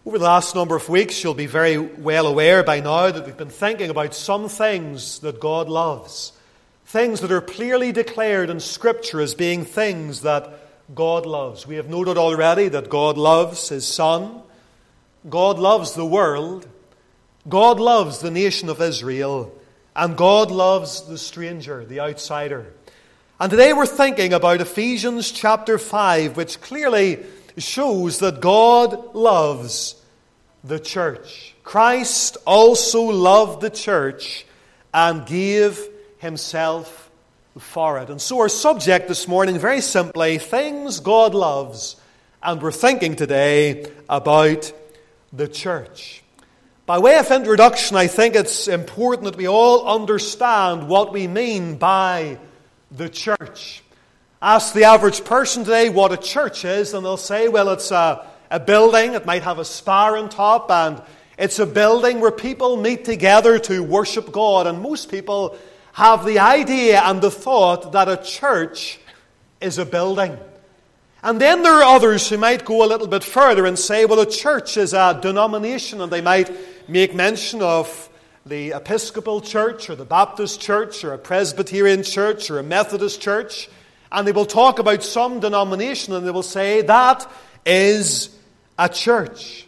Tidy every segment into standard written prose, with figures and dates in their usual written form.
Over the last number of weeks, you'll be very well aware by now that we've been thinking about some things that God loves. Things that are clearly declared in Scripture as being things that God loves. We have noted already that God loves His Son. God loves the world. God loves the nation of Israel. And God loves the stranger, the outsider. And today we're thinking about Ephesians chapter 5, which clearly shows that God loves the church. Christ also loved the church and gave Himself for it. And so our subject this morning, very simply, things God loves. And we're thinking today about the church. By way of introduction, I think it's important that we all understand what we mean by the church. Ask the average person today what a church is, and they'll say, well, it's a building. It might have a spire on top, and it's a building where people meet together to worship God. And most people have the idea and the thought that a church is a building. And then there are others who might go a little bit further and say, well, a church is a denomination, and they might make mention of the Episcopal Church or the Baptist Church or a Presbyterian Church or a Methodist Church. And they will talk about some denomination and they will say that is a church.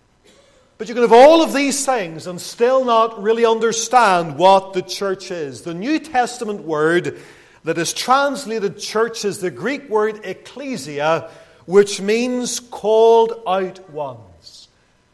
But you can have all of these things and still not really understand what the church is. The New Testament word that is translated church is the Greek word ecclesia, which means called out ones.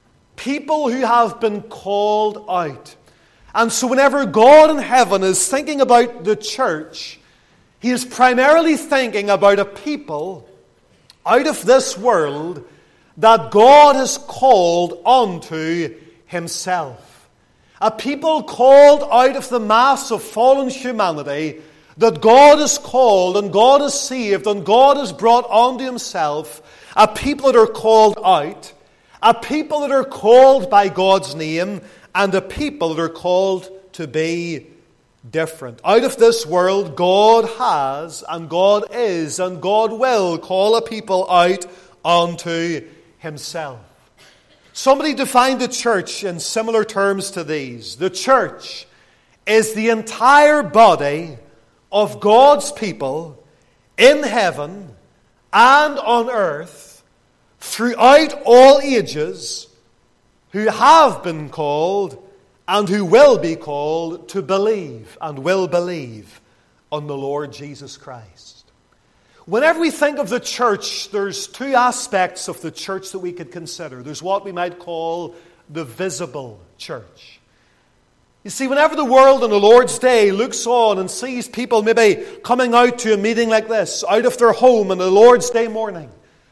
People who have been called out. And so whenever God in heaven is thinking about the church, He is primarily thinking about a people out of this world that God has called unto Himself. A people called out of the mass of fallen humanity that God has called and God has saved and God has brought unto Himself. A people that are called out. A people that are called by God's name. And a people that are called to be different. Out of this world, God has and God is and God will call a people out unto Himself. Somebody defined the church in similar terms to these. The church is the entire body of God's people in heaven and on earth throughout all ages who have been called and who will be called to believe and will believe on the Lord Jesus Christ. Whenever we think of the church, there's two aspects of the church that we could consider. There's what we might call the visible church. You see, whenever the world on the Lord's Day looks on and sees people maybe coming out to a meeting like this, out of their home on the Lord's Day morning,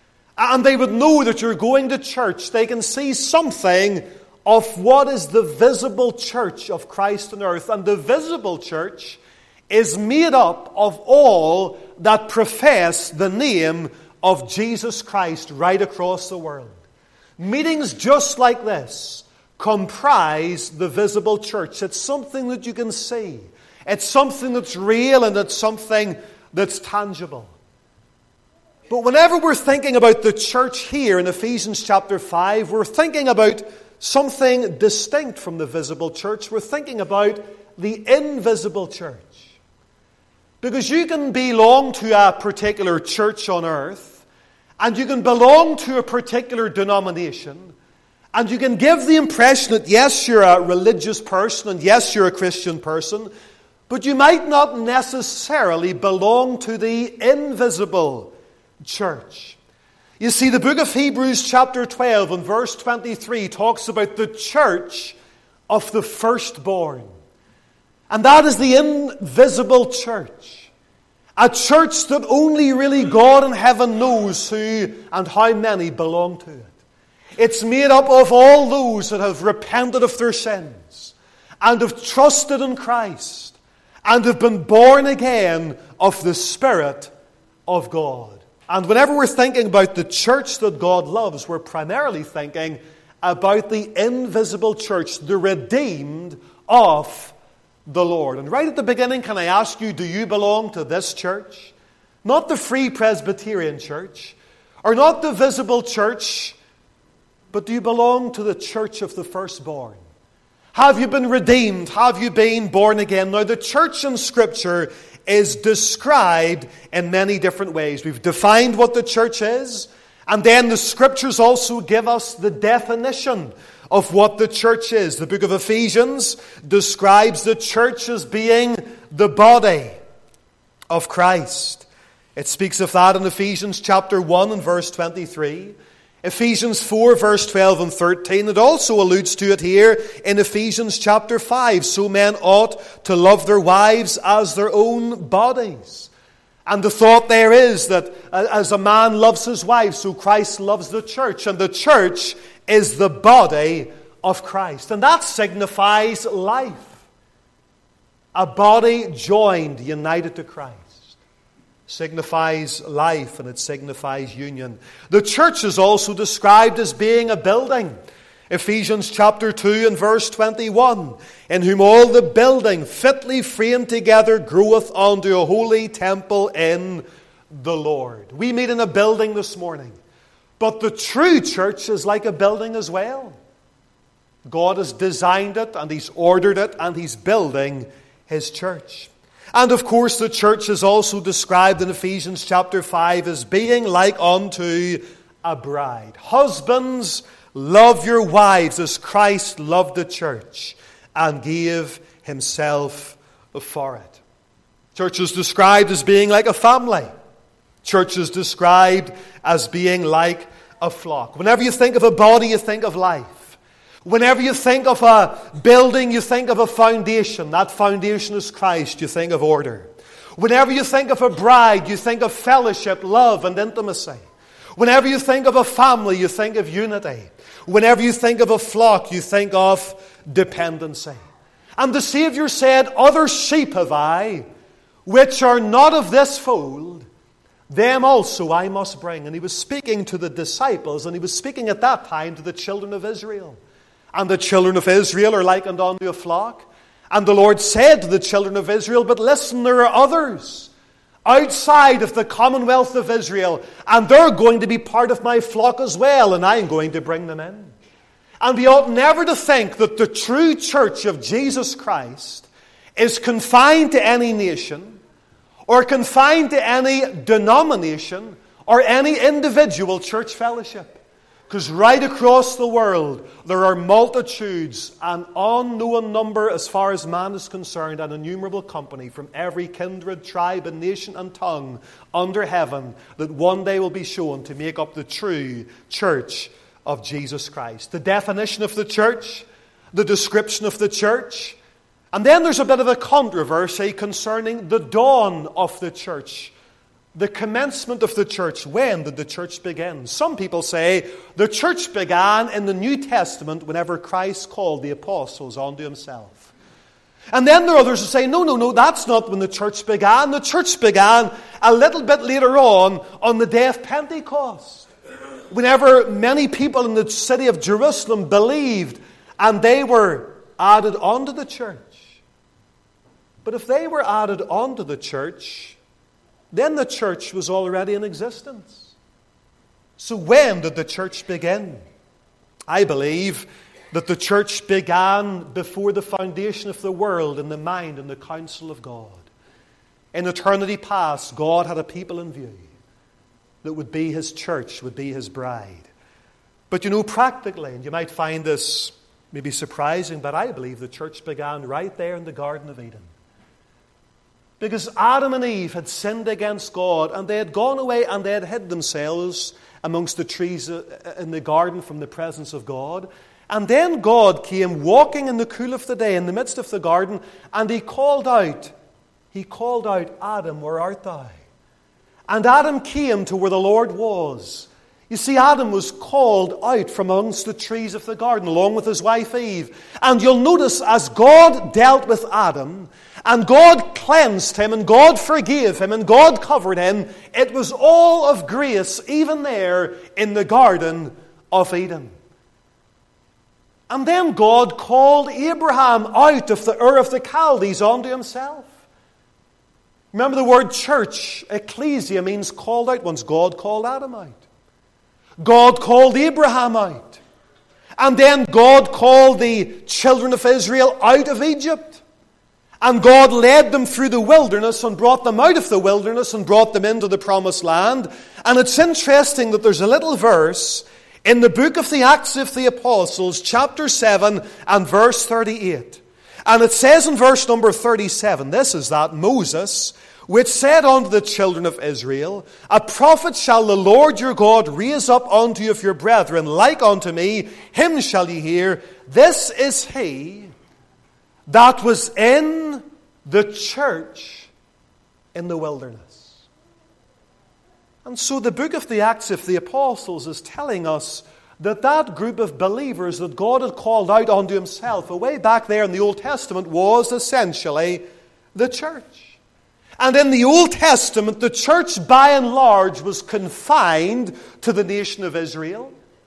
and they would know that you're going to church, they can see something of what is the visible church of Christ on earth. And the visible church is made up of all that profess the name of Jesus Christ right across the world. Meetings just like this comprise the visible church. It's something that you can see. It's something that's real and it's something that's tangible. But whenever we're thinking about the church here in Ephesians chapter 5, we're thinking about something distinct from the visible church. We're thinking about the invisible church. Because you can belong to a particular church on earth, and you can belong to a particular denomination, and you can give the impression that yes, you're a religious person, and yes, you're a Christian person, but you might not necessarily belong to the invisible church. You see, the book of Hebrews chapter 12 and verse 23 talks about the church of the firstborn. And that is the invisible church. A church that only really God in heaven knows who and how many belong to it. It's made up of all those that have repented of their sins and have trusted in Christ and have been born again of the Spirit of God. And whenever we're thinking about the church that God loves, we're primarily thinking about the invisible church, the redeemed of the Lord. And right at the beginning, can I ask you, do you belong to this church? Not the Free Presbyterian Church, or not the visible church but do you belong to the church of the firstborn? Have you been redeemed? Have you been born again? Now, the church in Scripture is described in many different ways. We've defined what the church is, and then the Scriptures also give us the definition of what the church is. The book of Ephesians describes the church as being the body of Christ. It speaks of that in Ephesians chapter 1 and verse 23. Ephesians 4 verse 12 and 13. It also alludes to it here in Ephesians chapter 5. So men ought to love their wives as their own bodies. And the thought there is that as a man loves his wife, so Christ loves the church. And the church is the body of Christ. And that signifies life. A body joined, united to Christ. Signifies life, and it signifies union. The church is also described as being a building. Ephesians chapter 2 and verse 21. In whom all the building fitly framed together groweth unto a holy temple in the Lord. We meet in a building this morning. But the true church is like a building as well. God has designed it, and He's ordered it, and He's building His church. And of course the church is also described in Ephesians chapter 5 as being like unto a bride. Husbands, love your wives as Christ loved the church and gave Himself for it. Church is described as being like a family. Church is described as being like a flock. Whenever you think of a body, you think of life. Whenever you think of a building, you think of a foundation. That foundation is Christ. You think of order. Whenever you think of a bride, you think of fellowship, love, and intimacy. Whenever you think of a family, you think of unity. Whenever you think of a flock, you think of dependency. And the Savior said, other sheep have I, which are not of this fold, them also I must bring. And He was speaking to the disciples, and He was speaking at that time to the children of Israel. And the children of Israel are likened unto a flock. And the Lord said to the children of Israel, but listen, there are others outside of the commonwealth of Israel, and they're going to be part of my flock as well, and I'm going to bring them in. And we ought never to think that the true church of Jesus Christ is confined to any nation, or confined to any denomination, or any individual church fellowship. Because right across the world, there are multitudes, an unknown number as far as man is concerned, an innumerable company from every kindred, tribe, and nation and tongue under heaven that one day will be shown to make up the true church of Jesus Christ. The definition of the church, the description of the church, and then there's a bit of a controversy concerning the dawn of the church. The commencement of the church. When did the church begin? Some people say the church began in the New Testament whenever Christ called the apostles unto Himself. And then there are others who say, no, that's not when the church began. The church began a little bit later on the day of Pentecost. Whenever many people in the city of Jerusalem believed, and they were added onto the church. But if they were added onto the church, then the church was already in existence. So when did the church begin? I believe that the church began before the foundation of the world in the mind and the counsel of God. In eternity past, God had a people in view that would be His church, would be His bride. But practically, and you might find this maybe surprising, but I believe the church began right there in the Garden of Eden. Because Adam and Eve had sinned against God, and they had gone away and they had hid themselves amongst the trees in the garden from the presence of God. And then God came walking in the cool of the day in the midst of the garden, and He called out, Adam, where art thou? And Adam came to where the Lord was. You see, Adam was called out from amongst the trees of the garden along with his wife Eve. And you'll notice as God dealt with Adam, and God cleansed him, and God forgave him, and God covered him, it was all of grace, even there in the Garden of Eden. And then God called Abraham out of the Ur of the Chaldees unto Himself. Remember the word church, ecclesia, means called out. Once God called Adam out. God called Abraham out. And then God called the children of Israel out of Egypt. And God led them through the wilderness and brought them out of the wilderness and brought them into the promised land. And it's interesting that there's a little verse in the book of the Acts of the Apostles, chapter 7 and verse 38. And it says in verse number 37, this is that Moses, which said unto the children of Israel, a prophet shall the Lord your God raise up unto you of your brethren, like unto me, him shall ye hear. This is he that was in the church in the wilderness. And so the book of the Acts of the Apostles is telling us that that group of believers that God had called out unto himself away back there in the Old Testament was essentially the church. And in the Old Testament, the church by and large was confined to the nation of Israel.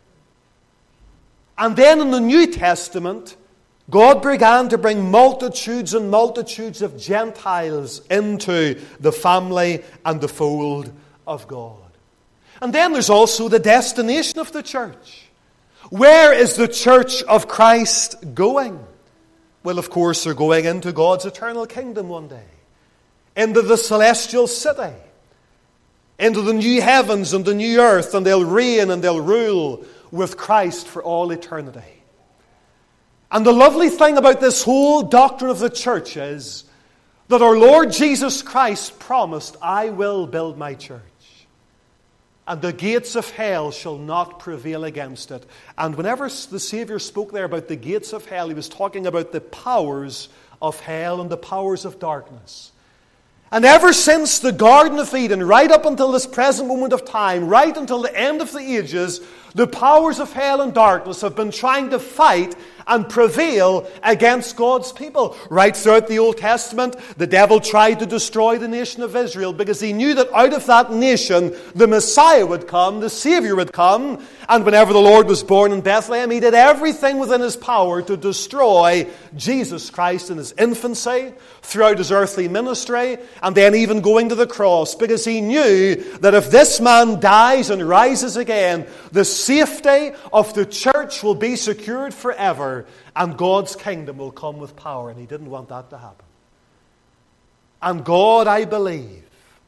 And then in the New Testament, God began to bring multitudes and multitudes of Gentiles into the family and the fold of God. And then there's also the destination of the church. Where is the church of Christ going? Well, of course, they're going into God's eternal kingdom one day. Into the celestial city. Into the new heavens and the new earth. And they'll reign and they'll rule with Christ for all eternity. And the lovely thing about this whole doctrine of the church is that our Lord Jesus Christ promised, I will build my church, and the gates of hell shall not prevail against it. And whenever the Savior spoke there about the gates of hell, he was talking about the powers of hell and the powers of darkness. And ever since the Garden of Eden, right up until this present moment of time, right until the end of the ages, the powers of hell and darkness have been trying to fight and prevail against God's people. Right throughout the Old Testament, the devil tried to destroy the nation of Israel because he knew that out of that nation the Messiah would come, the Savior would come. And whenever the Lord was born in Bethlehem, he did everything within his power to destroy Jesus Christ in his infancy, throughout his earthly ministry, and then even going to the cross, because he knew that if this man dies and rises again, the safety of the church will be secured forever, and God's kingdom will come with power, and he didn't want that to happen. And God, I believe,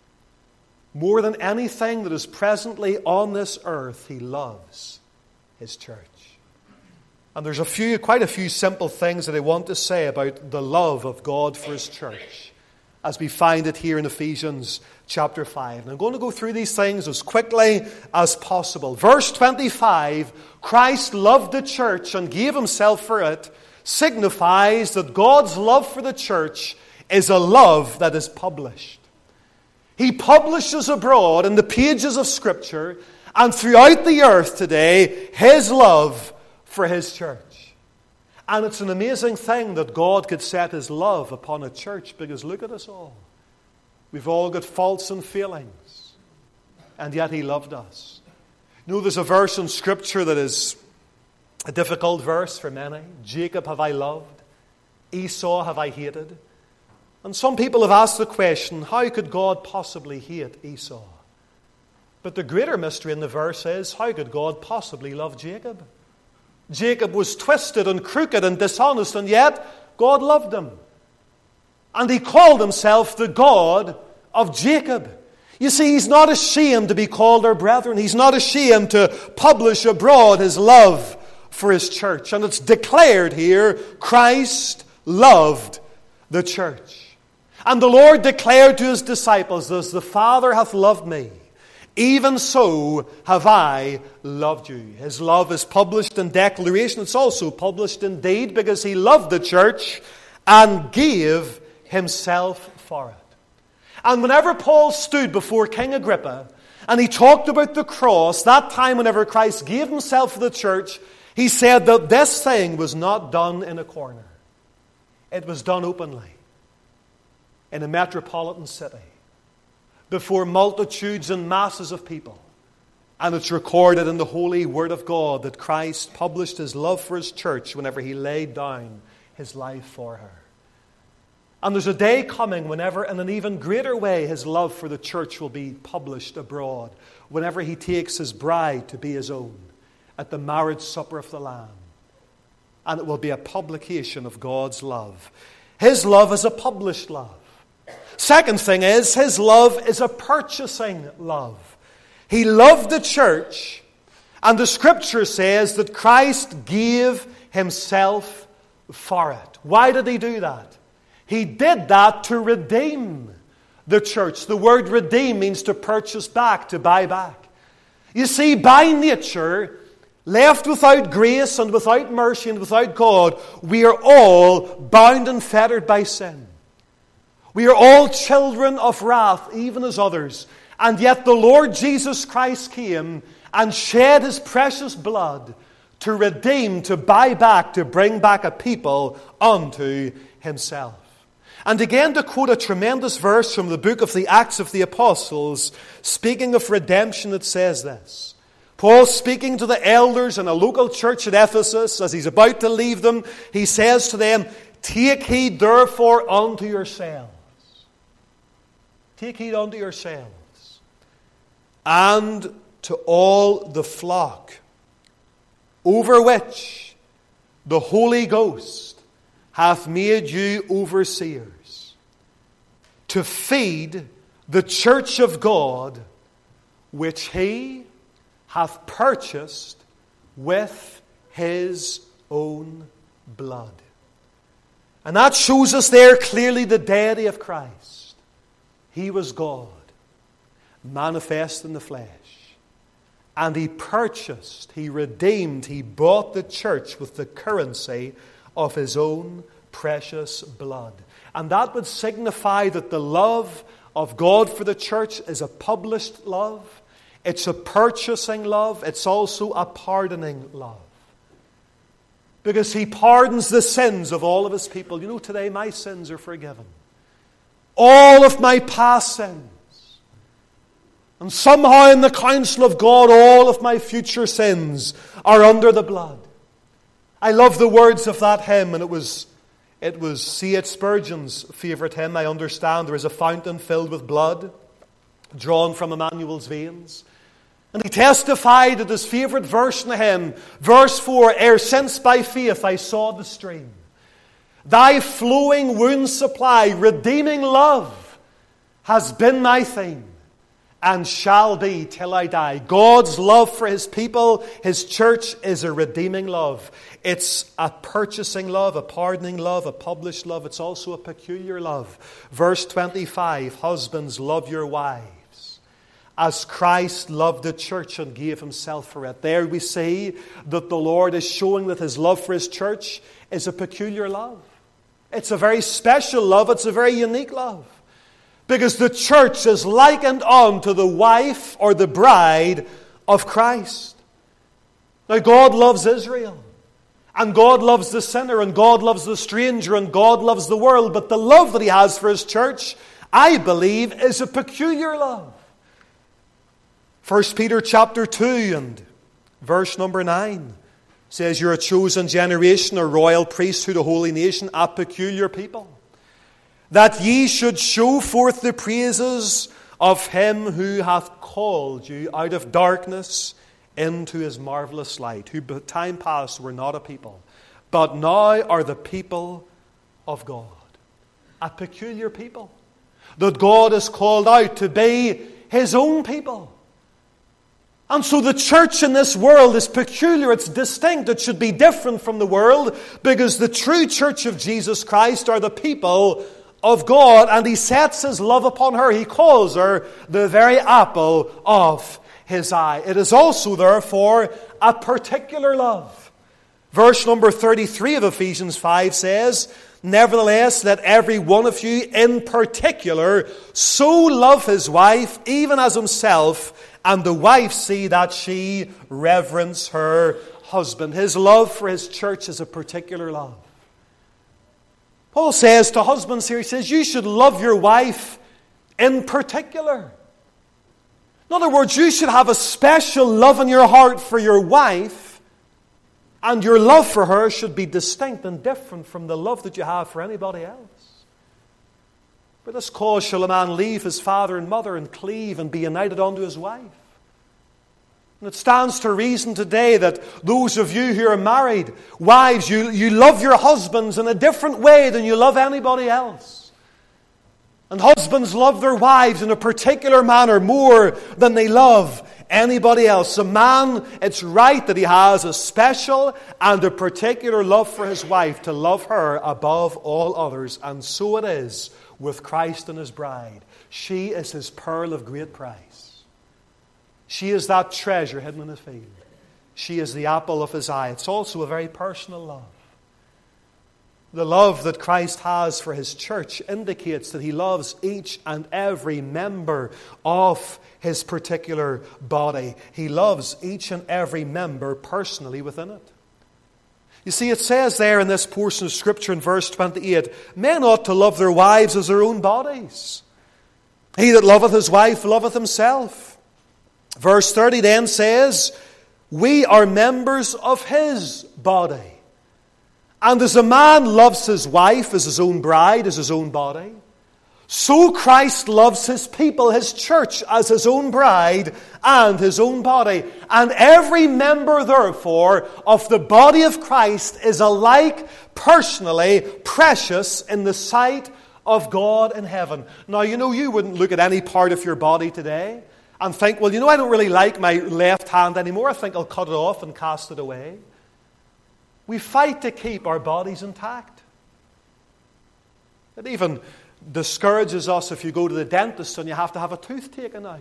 more than anything that is presently on this earth, he loves his church. And there's quite a few simple things that I want to say about the love of God for his church, as we find it here in Ephesians chapter 5. And I'm going to go through these things as quickly as possible. Verse 25, Christ loved the church and gave himself for it, signifies that God's love for the church is a love that is published. He publishes abroad in the pages of Scripture and throughout the earth today his love for his church. And it's an amazing thing that God could set his love upon a church, because look at us all. We've all got faults and failings, and yet he loved us. You know, there's a verse in Scripture that is a difficult verse for many. Jacob have I loved, Esau have I hated. And some people have asked the question, how could God possibly hate Esau? But the greater mystery in the verse is, how could God possibly love Jacob? Jacob was twisted and crooked and dishonest, and yet God loved him. And he called himself the God of Jacob. You see, he's not ashamed to be called our brethren. He's not ashamed to publish abroad his love for his church. And it's declared here, Christ loved the church. And the Lord declared to his disciples, as the Father hath loved me, even so have I loved you. His love is published in declaration. It's also published in deed, because he loved the church and gave himself for it. And whenever Paul stood before King Agrippa and he talked about the cross, that time whenever Christ gave himself for the church, he said that this thing was not done in a corner. It was done openly in a metropolitan city, before multitudes and masses of people. And it's recorded in the Holy Word of God that Christ published his love for his church whenever he laid down his life for her. And there's a day coming whenever, in an even greater way, his love for the church will be published abroad, whenever he takes his bride to be his own at the marriage supper of the Lamb. and it will be a publication of God's love. His love is a published love. Second thing is, His love is a purchasing love. He loved the church, and the Scripture says that Christ gave Himself for it. Why did He do that? He did that to redeem the church. The word redeem means to purchase back, to buy back. You see, by nature, left without grace and without mercy and without God, we are all bound and fettered by sin. We are all children of wrath, even as others. And yet the Lord Jesus Christ came and shed His precious blood to redeem, to buy back, to bring back a people unto Himself. And again, to quote a tremendous verse from the book of the Acts of the Apostles, speaking of redemption, it says this. Paul, speaking to the elders in a local church at Ephesus, as he's about to leave them, he says to them, "Take heed therefore unto yourselves." Take heed unto yourselves. And to all the flock, over which the Holy Ghost hath made you overseers, to feed the church of God, which He hath purchased with His own blood. And that shows us there clearly the deity of Christ. He was God, manifest in the flesh. And He purchased, He redeemed, He bought the church with the currency of His own precious blood. And that would signify that the love of God for the church is a published love. It's a purchasing love. It's also a pardoning love. Because He pardons the sins of all of His people. You know, today my sins are forgiven. All of my past sins. And somehow in the counsel of God, all of my future sins are under the blood. I love the words of that hymn, and it was C.H. Spurgeon's favourite hymn. I understand there is a fountain filled with blood, drawn from Emmanuel's veins. And he testified that his favourite verse in the hymn, verse 4, "Ere since by faith I saw the stream, Thy flowing wounds supply, redeeming love has been my theme, and shall be till I die." God's love for His people, His church, is a redeeming love. It's a purchasing love, a pardoning love, a published love. It's also a peculiar love. Verse 25, "Husbands, love your wives, as Christ loved the church and gave Himself for it." There we see that the Lord is showing that His love for His church is a peculiar love. It's a very special love. It's a very unique love. Because the church is likened unto the wife or the bride of Christ. Now, God loves Israel. And God loves the sinner. And God loves the stranger. And God loves the world. But the love that He has for His church, I believe, is a peculiar love. 1 Peter chapter 2 and verse number 9 says, "You're a chosen generation, a royal priesthood, a holy nation, a peculiar people, that ye should show forth the praises of Him who hath called you out of darkness into His marvelous light, who by time past were not a people, but now are the people of God." A peculiar people that God has called out to be His own people. And so the church in this world is peculiar, it's distinct, it should be different from the world, because the true church of Jesus Christ are the people of God, and He sets His love upon her. He calls her the very apple of His eye. It is also, therefore, a particular love. Verse number 33 of Ephesians 5 says, "Nevertheless, let every one of you in particular so love his wife, even as himself, and the wife see that she reverence her husband." His love for His church is a particular love. Paul says to husbands here, he says, you should love your wife in particular. In other words, you should have a special love in your heart for your wife, and your love for her should be distinct and different from the love that you have for anybody else. For this cause shall a man leave his father and mother and cleave and be united unto his wife, And it stands to reason today that those of you who are married, wives, you love your husbands in a different way than you love anybody else. And husbands love their wives in a particular manner more than they love anybody else. A man, it's right that he has a special and a particular love for his wife, to love her above all others. And so it is with Christ and his bride. She is his pearl of great price. She is that treasure hidden in the field. She is the apple of his eye. It's also a very personal love. The love that Christ has for his church indicates that he loves each and every member of his particular body. He loves each and every member personally within it. You see, it says there in this portion of Scripture in verse 28, men ought to love their wives as their own bodies. He that loveth his wife loveth himself. Verse 30 then says, we are members of his body. And as a man loves his wife as his own bride, as his own body, so Christ loves his people, his church, as his own bride and his own body. And every member, therefore, of the body of Christ is alike personally precious in the sight of God in heaven. Now, you wouldn't look at any part of your body today and think, well, I don't really like my left hand anymore. I think I'll cut it off and cast it away. We fight to keep our bodies intact. It even discourages us if you go to the dentist and you have to have a tooth taken out.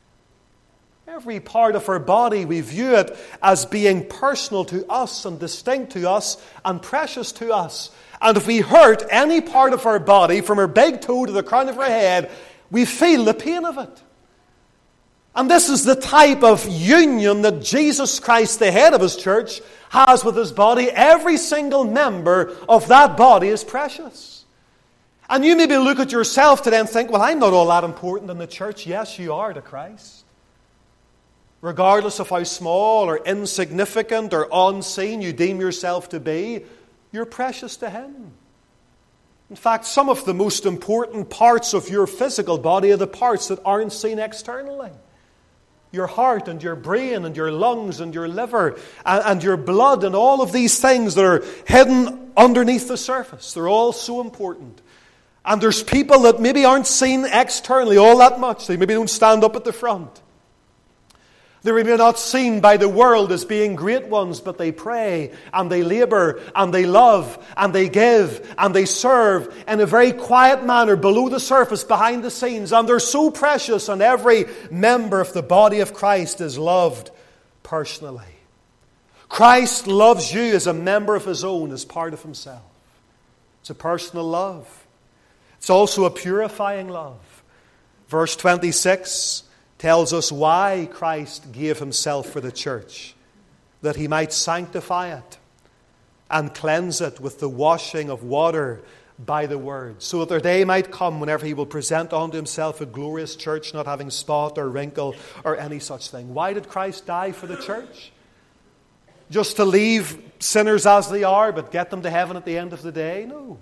Every part of our body, we view it as being personal to us and distinct to us and precious to us. And if we hurt any part of our body, from our big toe to the crown of our head, we feel the pain of it. And this is the type of union that Jesus Christ, the head of his church, has with his body. Every single member of that body is precious. And you maybe look at yourself today and think, well, I'm not all that important in the church. Yes, you are to Christ. Regardless of how small or insignificant or unseen you deem yourself to be, you're precious to him. In fact, some of the most important parts of your physical body are the parts that aren't seen externally. Your heart and your brain and your lungs and your liver and your blood and all of these things that are hidden underneath the surface. They're all so important. And there's people that maybe aren't seen externally all that much. They maybe don't stand up at the front. They maybe not seen by the world as being great ones, but they pray and they labor and they love and they give and they serve in a very quiet manner below the surface, behind the scenes. And they're so precious, and every member of the body of Christ is loved personally. Christ loves you as a member of his own, as part of himself. It's a personal love. It's also a purifying love. Verse 26 tells us why Christ gave himself for the church, that he might sanctify it and cleanse it with the washing of water by the word, so that their day might come whenever he will present unto himself a glorious church, not having spot or wrinkle or any such thing. Why did Christ die for the church? Just to leave sinners as they are, but get them to heaven at the end of the day? No.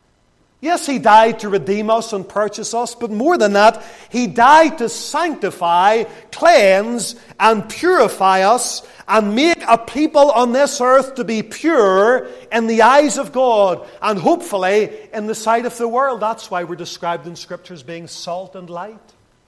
Yes, he died to redeem us and purchase us, but more than that, he died to sanctify, cleanse, and purify us, and make a people on this earth to be pure in the eyes of God, and hopefully in the sight of the world. That's why we're described in Scripture as being salt and light.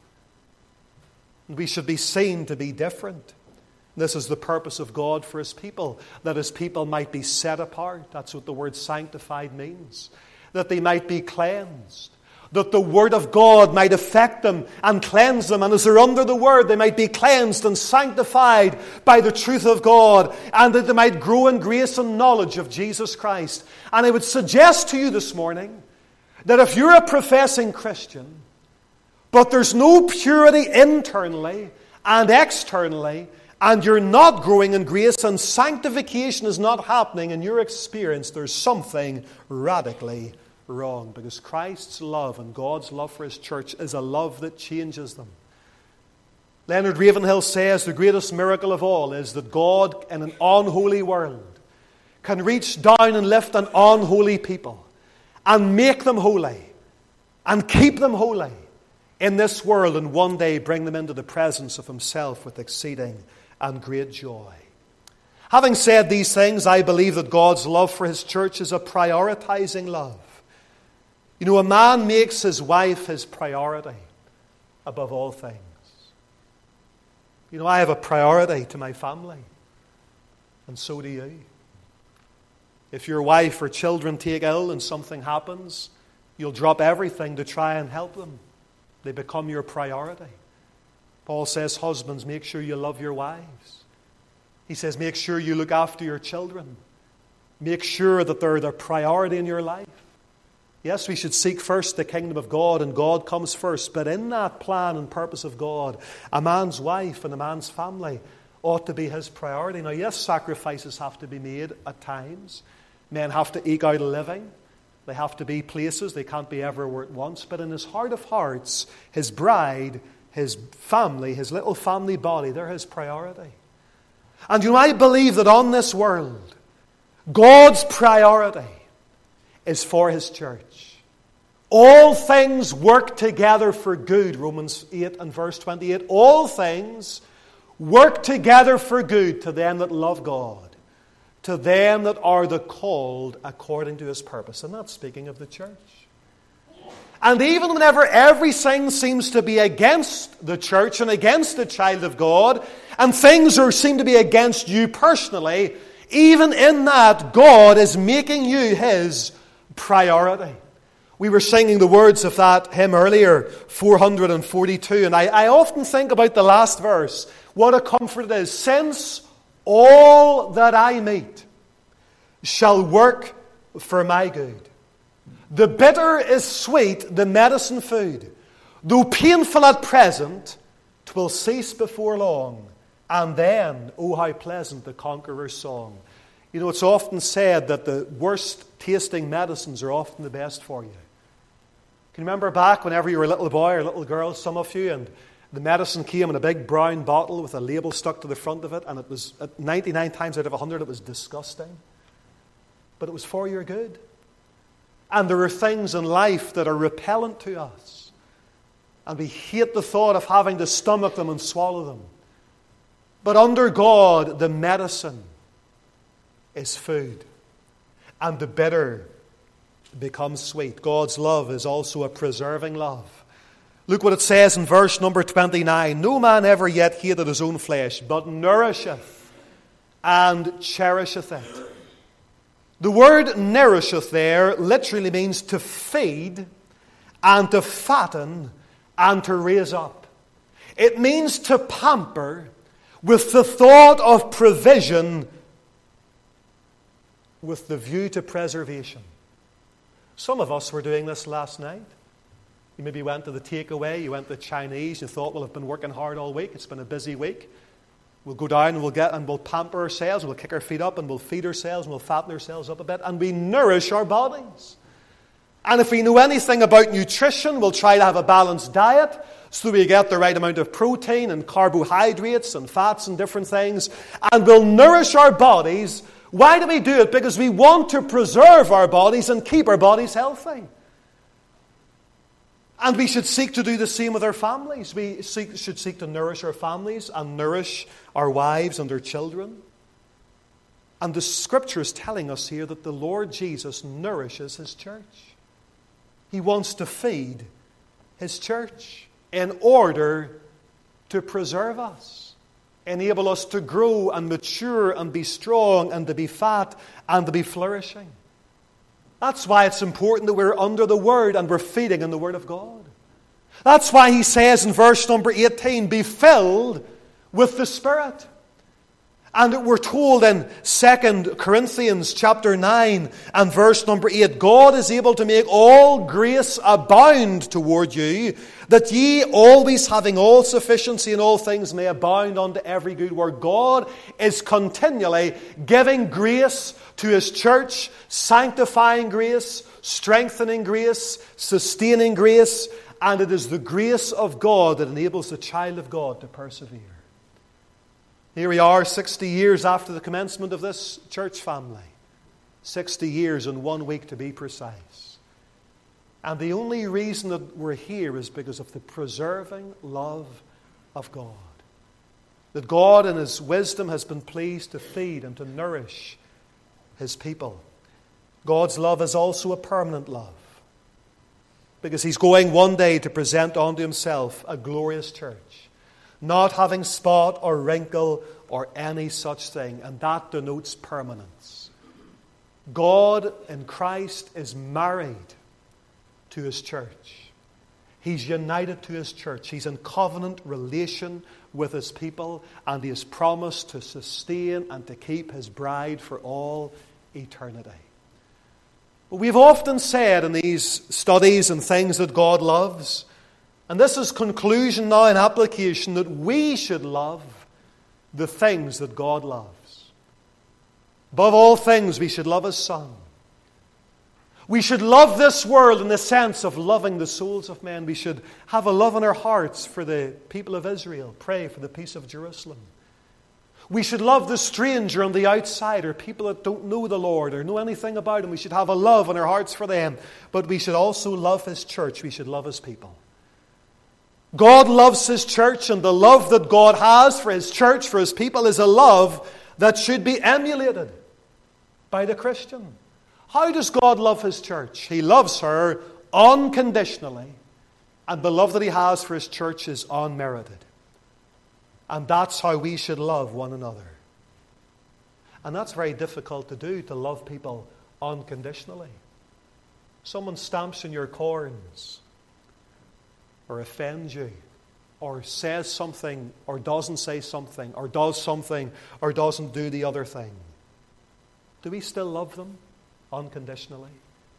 We should be seen to be different. This is the purpose of God for his people, that his people might be set apart. That's what the word sanctified means. That they might be cleansed. That the Word of God might affect them and cleanse them. And as they're under the Word, they might be cleansed and sanctified by the truth of God. And that they might grow in grace and knowledge of Jesus Christ. And I would suggest to you this morning that if you're a professing Christian, but there's no purity internally and externally, and you're not growing in grace and sanctification is not happening in your experience, there's something radically wrong. Because Christ's love and God's love for his church is a love that changes them. Leonard Ravenhill says the greatest miracle of all is that God in an unholy world can reach down and lift an unholy people and make them holy and keep them holy in this world, and one day bring them into the presence of himself with exceeding and great joy. Having said these things, I believe that God's love for His church is a prioritizing love. You know, a man makes his wife his priority above all things. You know, I have a priority to my family, and so do you. If your wife or children take ill and something happens, you'll drop everything to try and help them. They become your priority. Paul says, husbands, make sure you love your wives. He says, make sure you look after your children. Make sure that they're the priority in your life. Yes, we should seek first the kingdom of God, and God comes first. But in that plan and purpose of God, a man's wife and a man's family ought to be his priority. Now, yes, sacrifices have to be made at times. Men have to eke out a living. They have to be places. They can't be everywhere at once. But in his heart of hearts, his bride, his family, his little family body, they're his priority. And you know, I believe that on this world, God's priority is for His church. All things work together for good, Romans 8 and verse 28. All things work together for good to them that love God, to them that are the called according to His purpose. And that's speaking of the church. And even whenever everything seems to be against the church and against the child of God, and things seem to be against you personally, even in that, God is making you His priority. We were singing the words of that hymn earlier, 442, and I often think about the last verse. What a comfort it is. Since all that I meet shall work for my good. The bitter is sweet, the medicine food. Though painful at present, 'twill cease before long. And then, oh how pleasant the conqueror's song. You know, it's often said that the worst tasting medicines are often the best for you. Can you remember back whenever you were a little boy or little girl, some of you, and the medicine came in a big brown bottle with a label stuck to the front of it, and it was, 99 times out of 100, it was disgusting. But it was for your good. And there are things in life that are repellent to us. And we hate the thought of having to stomach them and swallow them. But under God, the medicine is food. And the bitter becomes sweet. God's love is also a preserving love. Look what it says in verse number 29. No man ever yet hated his own flesh, but nourisheth and cherisheth it. The word nourisheth there literally means to feed and to fatten and to raise up. It means to pamper with the thought of provision with the view to preservation. Some of us were doing this last night. You maybe went to the takeaway, you went to Chinese, you thought, well, I've been working hard all week, it's been a busy week. We'll go down and we'll pamper ourselves, we'll kick our feet up and we'll feed ourselves and we'll fatten ourselves up a bit and we nourish our bodies. And if we know anything about nutrition, we'll try to have a balanced diet so we get the right amount of protein and carbohydrates and fats and different things. And we'll nourish our bodies. Why do we do it? Because we want to preserve our bodies and keep our bodies healthy. And we should seek to do the same with our families. We should seek to nourish our families and nourish our wives and our children. And the Scripture is telling us here that the Lord Jesus nourishes His church. He wants to feed His church in order to preserve us, enable us to grow and mature and be strong and to be fat and to be flourishing. That's why it's important that we're under the Word and we're feeding in the Word of God. That's why He says in verse number 18, be filled with the Spirit. And we're told in 2 Corinthians chapter 9 and verse number 8, God is able to make all grace abound toward you, that ye always having all sufficiency in all things may abound unto every good work. God is continually giving grace to His church, sanctifying grace, strengthening grace, sustaining grace, and it is the grace of God that enables the child of God to persevere. Here we are 60 years after the commencement of this church family. 60 years and 1 week to be precise. And the only reason that we're here is because of the preserving love of God. that God in His wisdom has been pleased to feed and to nourish His people. God's love is also a permanent love, because He's going one day to present unto Himself a glorious church, not having spot or wrinkle or any such thing, and that denotes permanence. God in Christ is married to His church. He's united to His church. He's in covenant relation with His people, and He has promised to sustain and to keep His bride for all eternity. We've often said in these studies and things that God loves, and this is conclusion now and application, that we should love the things that God loves. Above all things, we should love His Son. We should love this world in the sense of loving the souls of men. We should have a love in our hearts for the people of Israel. Pray for the peace of Jerusalem. We should love the stranger and the outsider, people that don't know the Lord or know anything about Him. We should have a love in our hearts for them. But we should also love His church. We should love His people. God loves His church, and the love that God has for His church, for His people, is a love that should be emulated by the Christian. How does God love His church? He loves her unconditionally, and the love that He has for His church is unmerited. And that's how we should love one another. And that's very difficult to do, to love people unconditionally. Someone stamps on your corns, or offends you, or says something, or doesn't say something, or does something, or doesn't do the other thing. Do we still love them unconditionally?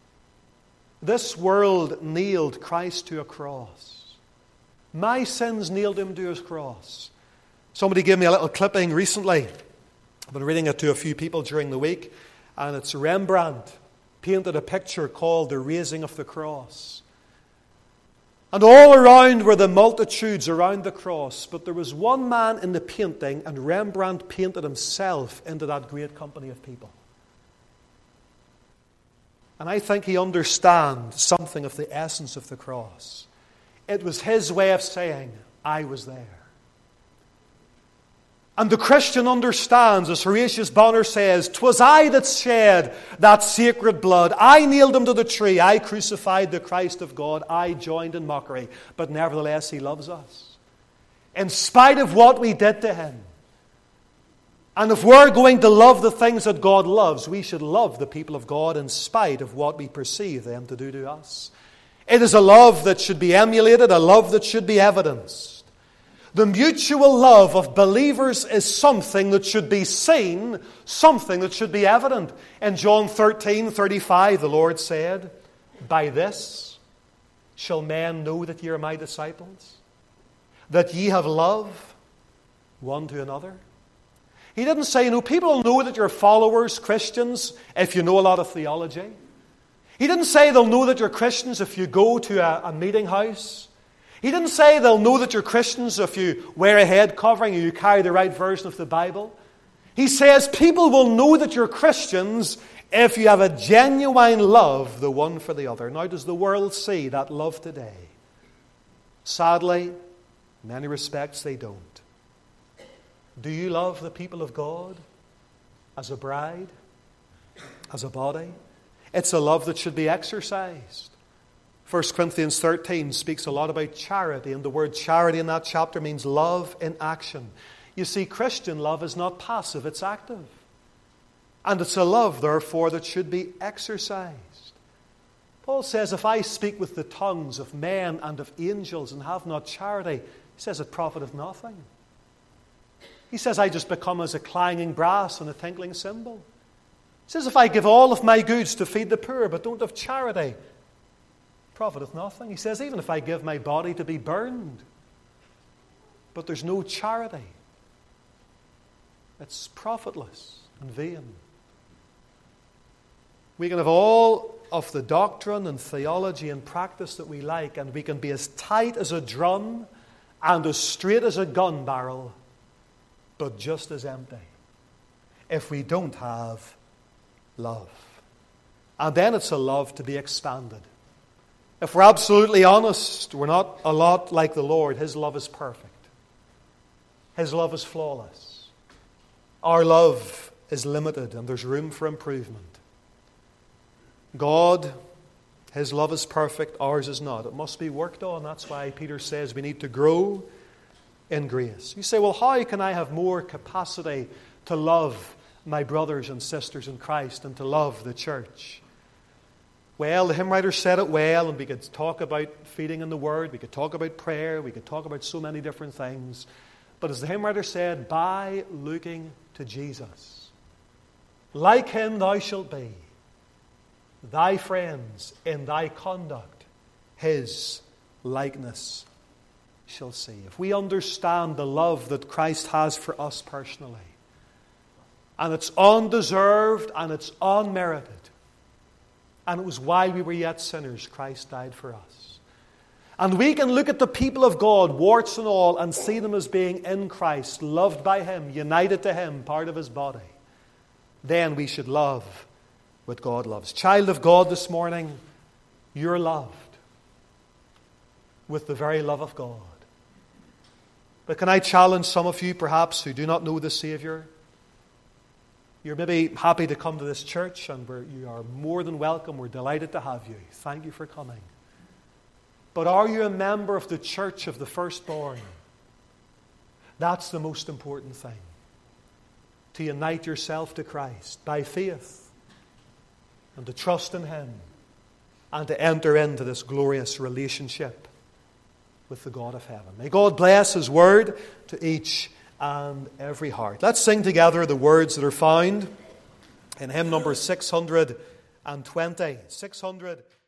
This world nailed Christ to a cross. My sins nailed Him to His cross. Somebody gave me a little clipping recently. I've been reading it to a few people during the week, and it's Rembrandt painted a picture called The Raising of the Cross. And all around were the multitudes around the cross, but there was one man in the painting, and Rembrandt painted himself into that great company of people. And I think he understands something of the essence of the cross. It was his way of saying, I was there. And the Christian understands, as Horatius Bonar says, 'twas I that shed that sacred blood. I nailed Him to the tree. I crucified the Christ of God. I joined in mockery. But nevertheless, He loves us, in spite of what we did to Him. And if we're going to love the things that God loves, we should love the people of God in spite of what we perceive them to do to us. It is a love that should be emulated, a love that should be evidenced. The mutual love of believers is something that should be seen, something that should be evident. In John 13:35, the Lord said, by this shall men know that ye are my disciples, that ye have love one to another. He didn't say, people will know that you're followers, Christians, if you know a lot of theology. He didn't say they'll know that you're Christians if you go to a meeting house. He didn't say they'll know that you're Christians if you wear a head covering or you carry the right version of the Bible. He says people will know that you're Christians if you have a genuine love, the one for the other. Now, does the world see that love today? Sadly, in many respects, they don't. Do you love the people of God as a bride, as a body? It's a love that should be exercised. 1 Corinthians 13 speaks a lot about charity, and the word charity in that chapter means love in action. You see, Christian love is not passive, it's active. And it's a love, therefore, that should be exercised. Paul says, if I speak with the tongues of men and of angels and have not charity, he says it profiteth nothing. He says, I just become as a clanging brass and a tinkling cymbal. He says, if I give all of my goods to feed the poor but don't have charity, profiteth nothing. He says, even if I give my body to be burned, but there's no charity, it's profitless and vain. We can have all of the doctrine and theology and practice that we like, and we can be as tight as a drum and as straight as a gun barrel, but just as empty if we don't have love. And then it's a love to be expanded. If we're absolutely honest, we're not a lot like the Lord. His love is perfect. His love is flawless. Our love is limited and there's room for improvement. God, His love is perfect, ours is not. It must be worked on. That's why Peter says we need to grow in grace. You say, well, how can I have more capacity to love my brothers and sisters in Christ and to love the church? Well, the hymn writer said it well, and we could talk about feeding in the Word, we could talk about prayer, we could talk about so many different things. But as the hymn writer said, by looking to Jesus. Like Him thou shalt be, thy friends in thy conduct His likeness shall see. If we understand the love that Christ has for us personally, and it's undeserved and it's unmerited, and it was while we were yet sinners, Christ died for us. And we can look at the people of God, warts and all, and see them as being in Christ, loved by Him, united to Him, part of His body. Then we should love what God loves. Child of God, this morning, you're loved with the very love of God. But can I challenge some of you, perhaps, who do not know the Savior? You're maybe happy to come to this church, and you are more than welcome. We're delighted to have you. Thank you for coming. But are you a member of the church of the firstborn? That's the most important thing. To unite yourself to Christ by faith, and to trust in Him, and to enter into this glorious relationship with the God of heaven. May God bless His word to each and every heart. Let's sing together the words that are found in hymn number 620. 600.